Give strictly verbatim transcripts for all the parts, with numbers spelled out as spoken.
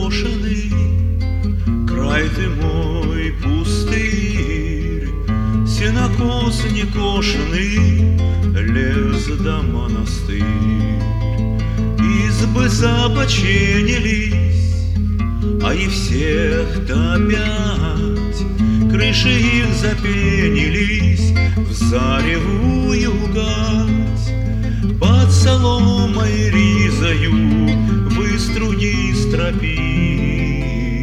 скошенный, край ты мой пустырь, сенокос некошенный, лес да монастырь. Избы забоченились, а и всех топять, крыши их запенились в заревую гать. Под соломой ризою выструги стропи,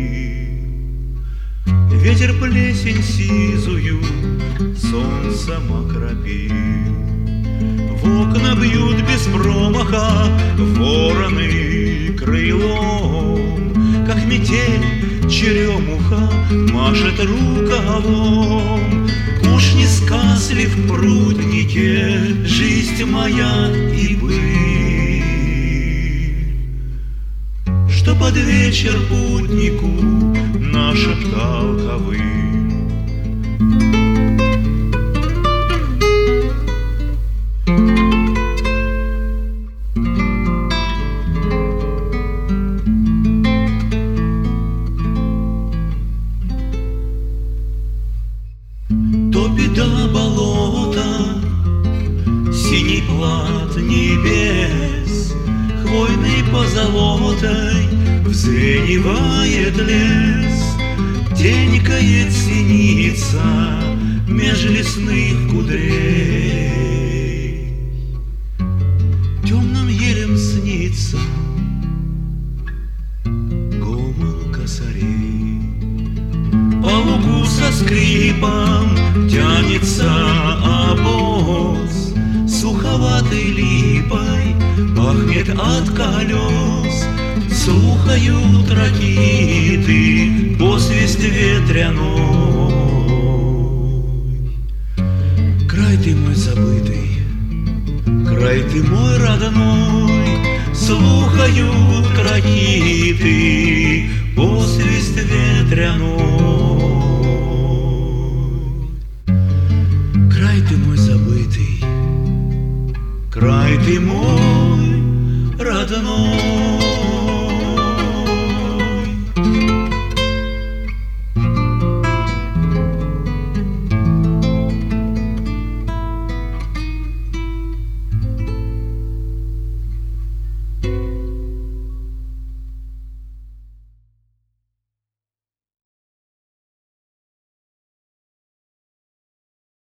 ветер плесень сизую солнцем окропил. В окна бьют без промаха вороны крылом, как метель черемуха машет рукавом. Уж не сказли в пруднике жизнь моя и быль, что под вечер путнику нашептал ковыль. Топи до болота, синий плат небес, хвойный позолотой взвеневает лес. Тенькает синица меж лесных кудрей, темным елем снится гомон косарей. По лугу со скрипом тянется обоз, суховатой липой пахнет от колес. Слухают ракиты посвист ветряной. Край ты мой забытый, край ты мой родной, слухают ракиты посвист ветряной. Край ты мой забытый, край ты мой родной.